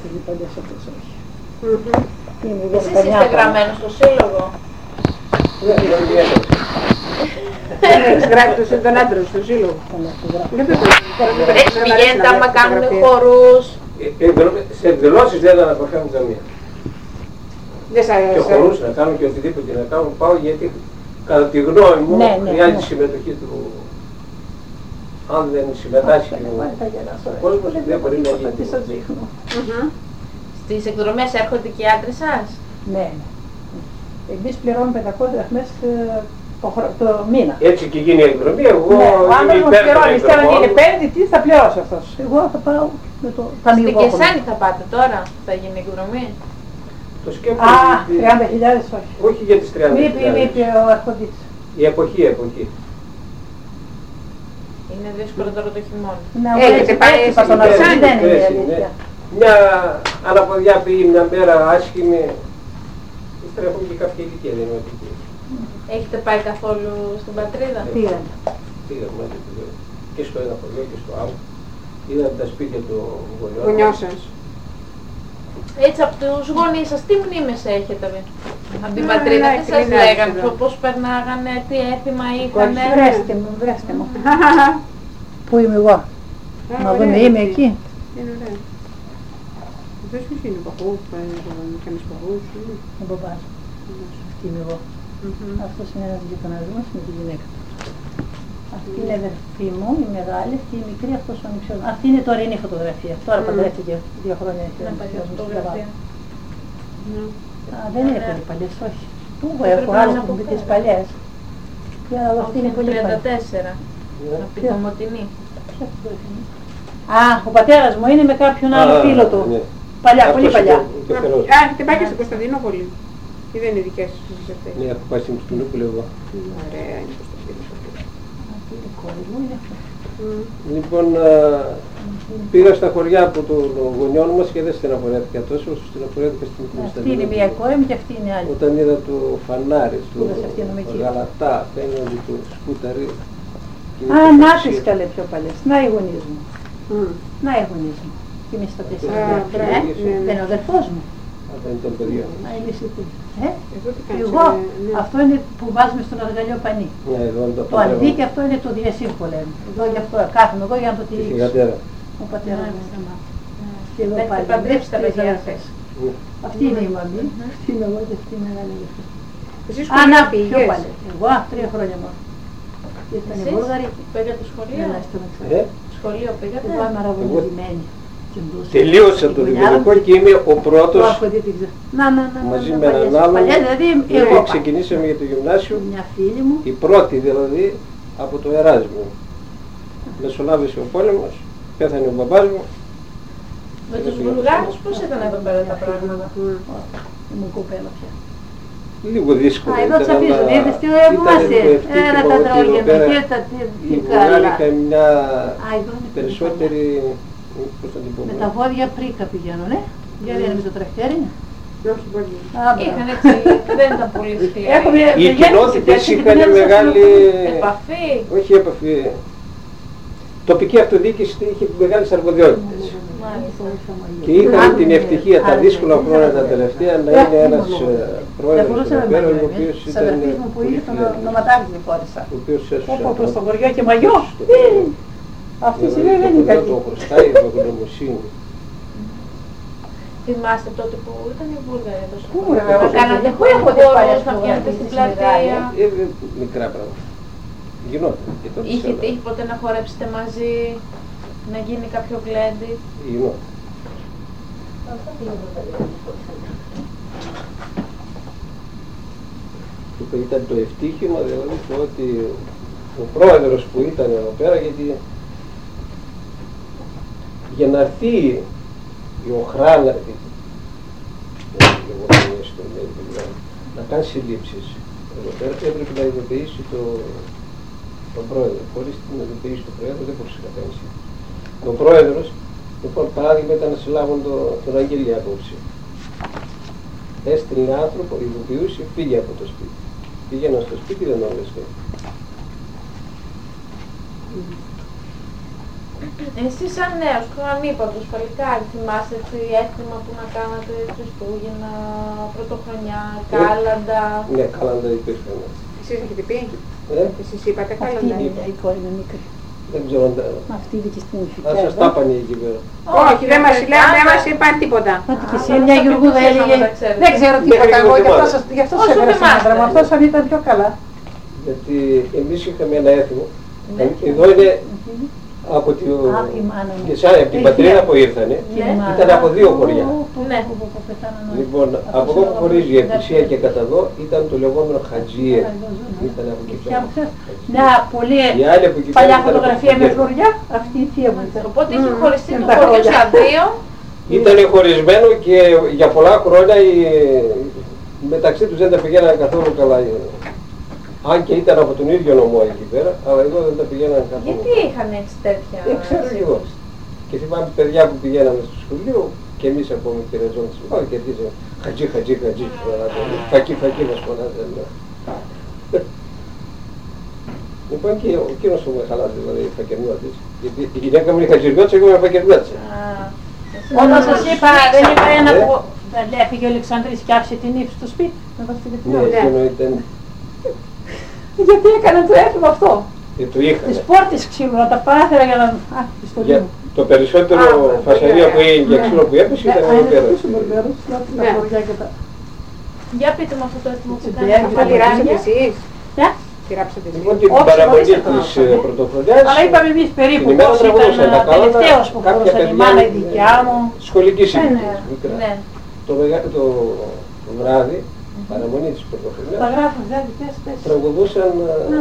οι παλιές αυτές, όχι. Εσείς είστε γραμμένος στο σύλλογο? Δεν έχεις γράψει τον άντρα στο σύλλογο. Έτσι πηγαίνετε άμα κάνουν χορούς? Σε εκδηλώσεις δεν αναποφεύγουν καμία. Και χορούς να κάνουν και οτιδήποτε να κάνουν πάω, γιατί κατά τη γνώμη μου χρειάζεται η συμμετοχή του. Αν δεν συμμετάσχει ο κόσμος δεν μπορεί να γίνει. Στις εκδρομές έρχονται και οι άντρες σας? Ναι. Εμείς πληρώνουμε 500 δραχμές το μήνα. Έτσι και γίνει η εκδρομή, εγώ ο άντρας είμαι μου υπέρ πληρώνει, των θέλω να γίνει εκδρομών. 5, τι θα πληρώσει αυτός. Εγώ θα πάω με το ταμείο. Στην Κεσάνη θα πάτε τώρα, θα γίνει εκδρομή? Το σκέφτομαι. 30.000 όχι. Όχι για τις 30.000. Μη είπε ο αρχοντής. Η εποχή. Είναι δύσκολο τώρα το χειμώνα. Έχετε πάει στον Κεσάνη, δεν είναι η αλήθεια. Μια αναποδιά πήγε μια μέρα άσχημη, ύστερα έχουμε και κάποια ηλικία, δεν είναι ότι. Έχετε πάει καθόλου στην πατρίδα? Πήγαμε και στο ένα χωριό και στο άλλο. Είδαμε τα σπίτια των γονιών σας. Έτσι από τους γονείς σας τι μνήμες έχετε από την πατρίδα, τι σας λέγανε, πώς περνάγανε, τι έθιμα είχανε? Βρέστε μου. Πού είμαι εγώ? Να δούμε, είμαι εκεί. Είναι ωραία. Αυτός ποιος είναι ο παππούς, κανείς παππούς? Ο μπαμπάς. Αυτή είμαι εγώ. Αυτός είναι ένας γείτονας μας με τη γυναίκα του. Αυτή είναι η αδερφή μου, η μεγάλη, αυτή η μικρή, αυτός ο ανιψιός μου. Αυτή είναι τωρινή φωτογραφία. Τώρα παντρεύτηκε 2 χρόνια η ανιψιός μου στην Καβάλα. Δεν είναι πολύ παλιές, όχι. Πού έχω άλλες που είναι τις παλιές. Για να δω, αυτή είναι πολύ παλιές. 34, από την Κομωτινή. Ο πατέρας μου είναι με κάποιον άλλο φίλο του. Παλιά, πολύ παλιά. Έχετε πάει και στην Κωνσταντινούπολη? Ή δεν είναι δικές σας αυτές? Ναι, έχω πάει στην Κωνσταντινούπολη εγώ. Ωραία, είναι Κωνσταντινούπολη. Λοιπόν, πήγα στα χωριά από των γονιών μας και δεν στεναχωρέθηκα τόσο όσο στεναχωρέθηκα στην Κωνσταντινούπολη. Αυτή είναι μία κόρη μου και αυτή είναι άλλη. Όταν είδα το φανάρι, το γαλατά, απέναντι του σκούταρι. Να τις καλέ πιο παλιές. Να οι γονείς μου. Να οι γονείς μου. Και εμείς τα 4 δεν είναι ο αδερφός μου. Αυτό είναι το παιδί. Εγώ, αυτό είναι που βάζουμε στον αργαλείο πανί. Το αλδίκι αυτό είναι το διασύρ που λέμε. Εδώ γι' αυτό κάθομαι εγώ για να το τηρήσω. Ο πατέρας μου. Και εδώ πάλι. Παντρέψτε τα παιδιά αυτές. Αυτή είναι η μαμή, αυτή είναι εγώ και αυτή είναι η μεγάλη αδερφή. Εσείς σχολείο πήγες? Εγώ 3 χρόνια μόνο. Εσείς πήγατε στο σχολείο? Σχολείο πήγατε? Εγώ είμαι αραβωνισμένη. Τελείωσα το δημοτικό και είμαι ο πρώτος μαζί με έναν άλλον. Ξεκινήσαμε για το γυμνάσιο, η πρώτη δηλαδή από το Εράσμιο. Μεσολάβησε ο πόλεμος, πέθανε ο μπαμπάς μου. Με τους Βουλγάρους πώς ήταν εδώ πέρα τα πράγματα? Ήμουν κοπέλα πια. Λίγο δύσκολο εδώ τσαπίζουμε, είδες τι ωραία που μας έλα τα τραγωγέντα και τα τι καλά. Η Βουλγάρικα μια περισσότερη, πώς θα την πω. Με τα βόδια πρίκα πηγαίνω, ναι. Για δεν είναι με το τρακτέρι. Όχι πολύ. Είχαν έτσι, δεν ήταν πολύ σκληροί. Οι κοινότητες είχαν μεγάλη επαφή. Όχι επαφή. Τοπική αυτοδιοίκηση είχε μεγάλες αρμοδιότητες. Και είχαν την ευτυχία τα δύσκολα χρόνια τα τελευταία να είναι ένας πρόεδρος εδώ πέρα, ο οποίος ήταν πολύ φιλεύθερος. Όπου προς το χωριό και μαγιό. Αυτή η σημεία δεν είναι καλή. Το χρωστάει η ευγνωμοσύνη. Θυμάστε τότε που ήταν οι Βούλγαροι εδώ στο χωριό? Κάνατε χώρους να βγαίνετε στην πλατεία? Μικρά πράγματα. Γινόταν. Είχε τύχει ποτέ να χορέψετε μαζί, να γίνει κάποιο γλέντι? Γινόταν. Ήταν το ευτύχημα δηλαδή το ότι ο πρόεδρος που ήταν εδώ πέρα, γιατί για να έρθει η οχρά να κάνει συλλήψεις εδώ πέρα έπρεπε να ειδοποιήσει τον πρόεδρο. Χωρίς την ειδοποίηση του πρόεδρου δεν μπορούσε να κάνει συλλήψη. Ο πρόεδρος, λοιπόν, παράδειγμα ήταν να συλλάβουν τον Αγγέλη απόψε. Έστειλε άνθρωπο, ειδοποιούσε, φύγε από το σπίτι. Πήγαιναν στο σπίτι, δεν όλες. Εσύ σαν νέος, ανήπαντος παλικάρι, θυμάσαι έθιμα που να κάνατε Χριστούγεννα, Πρωτοχρονιά, κάλαντα? Ναι, κάλαντα υπήρχαν. Εσείς έχετε πει? Εσείς είπατε κάλαντα? Αυτή η κόρη είναι μικρή. Δεν ξέρω αν τα... Αυτή είναι και στην ηφικιά. Αν σας τα πάνε εκεί πέρα. Όχι, δεν μας είπαν τίποτα. Πάτε και εσύ, μια Γιουργούδα έλεγε, δεν ξέρω τίποτα εγώ, γι' αυτό σε έφερα στον άντρα μου, αυτός αν ήταν πιο καλά. Γιατί εμείς είχαμε ένα έθιμο. Εδώ είναι από την πατρίδα που ήρθανε, ήταν από 2 χωριά. Λοιπόν, από εδώ που χωρίζει η Εκκλησία και κατά εδώ ήταν το λεγόμενο Χατζιέ. Ήταν από εκεί πέρα. Μια πολύ παλιά φωτογραφία με φλουριά, αυτή η θεία μου ήταν. Οπότε είχε χωριστεί το χωριό στα 2. Ήταν χωρισμένο και για πολλά χρόνια μεταξύ τους δεν τα πηγαίνανε καθόλου καλά. Αν και ήταν από τον ίδιο νομό εκεί πέρα, αλλά εδώ δεν τα πηγαίνανε καθόλου. Γιατί είχαν έτσι τέτοια... Ξέρω εγώ. Και θυμάμαι παιδιά που πηγαίναμε στο σχολείο και εμείς ακόμη πειραζόμαστε. Όχι και αρχίζαμε χατζί, φακί μας φωνάζανε. Λοιπόν και εκείνος που με χαλάζει, δηλαδή η φακερνιώτης. Γιατί η γυναίκα μου είναι χατζιριώτης, εγώ είμαι φακερνιώτης. Όταν σας είπα, δεν είπα ένα που έφυγε ο Αλεξάνδρης και άφησε την ύψη στο σπίτι. Ναι, εκείνο ήταν... Γιατί έκαναν το έθιμο αυτό. Το είχαν. Τις πόρτες ξύλου, να τα παράθυρα για να... Για το περισσότερο φασαρία που έγινε και ξύλο που έπεσε ήταν εδώ πέρα. Για πείτε μου αυτό το έθιμο που κάνετε. Θα γράψετε εσείς? Τι γράψετε εσείς? Λοιπόν, την παραμονή της Πρωτοχρονιάς... Αλλά είπαμε εμείς περίπου πώς ήταν τελευταίος που χωρούσαν η μάνα η δικιά μου. Σχολικής ηλικίας, μικρά. Το βράδυ, παραμονή της Πρωτοχρονιάς, τραγουδούσαν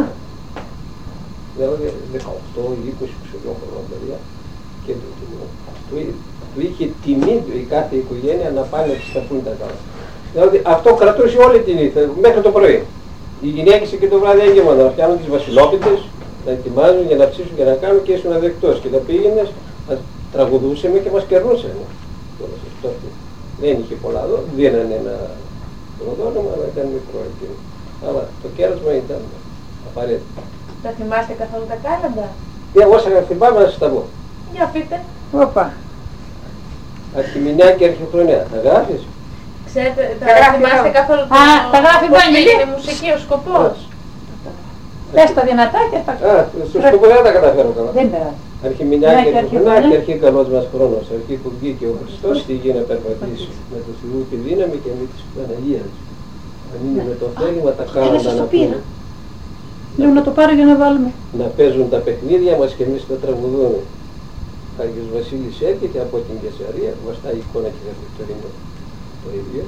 δηλαδή 18 ή 20 χρονών παιδιά και του είχε τιμή η κάθε οικογένεια να πάνε να σταθούν τα καλά. Δηλαδή αυτό κρατούσε όλη την νύχτα μέχρι το πρωί. Οι γυναίκες εκεί το βράδυ έγκαιμαν να φτιάνουν τις βασιλόπιτες, να ετοιμάζουν για να ψήσουν και να κάνουν και ήσουν αδεκτός και τα πήγαινες, τραγουδούσαμε και μας κερνούσαν. Δεν είχε πολλά εδώ, δίνανε ένα προδόνωμα, αλλά ήταν μικρό εκείνο. Αλλά το κέρασμα ήταν απαραίτητο. Τα θυμάστε καθόλου τα κάλαντα? Εγώ σας θυμάμαι να σας τα πω. Για πείτε. Όπα. Αρχιμηνιά και Αρχιχρονιά. Τα γράφεις? Ξέρετε, τα θυμάστε καθόλου τα γράφει η Βαγγελή. Είναι μουσική ο σκοπός. Πες τα δυνατά και θα... Στο σκοπό δεν τα καταφέρω καλά. Δεν περάσει. Αρχιμηνιά και Αρχιχρονιά και αρχή καλός μας χρόνος. Αρχή που βγήκε ο Χριστός στη γη να περπατήσει. Με το Θεού τη δύναμη και με της Παναγίας. Αν είναι με το θέλημα τα κάλαντα να πούμε. Λέω να το πάρω για να βάλουμε. Να παίζουν τα παιχνίδια μας και εμείς τα τραγουδούμε. Άγιος Βασίλης έρχεται από την Κεσαρία, βαστά η εικόνα και γραφτορίνο το ίδιο.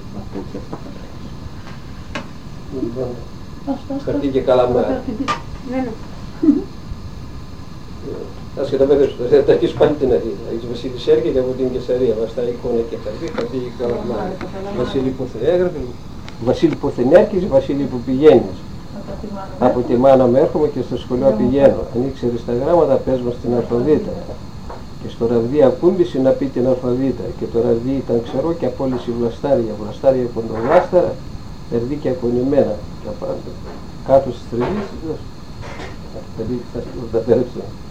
Χαρτί και καλαμάρι. Άσχετα βέβαια, θα αρχίσει πάλι την αρχή. Άγιος Βασίλης έρχεται από την Κεσαρία, βαστά η εικόνα και χαρτί και καλαμάρι. Βασίλη που θα έγραφε, Βασίλη που θα έρχεσαι, Βασίλη που πηγαίνεις. Από τη μάνα μου έρχομαι και στο σχολείο πηγαίνω. Αν ήξερες τα γράμματα, πες μας την αλφαβήτα. Και στο ραβδί ακούμπησε να πει την αλφαβήτα. Και το ραβδί ήταν ξερό και απόλυση βλαστάρια. Βλαστάρια κοντοβλάσταρα, ερδίκια κονημένα. Και κάτω στις τρεβίσεις, θα τα πέραψε.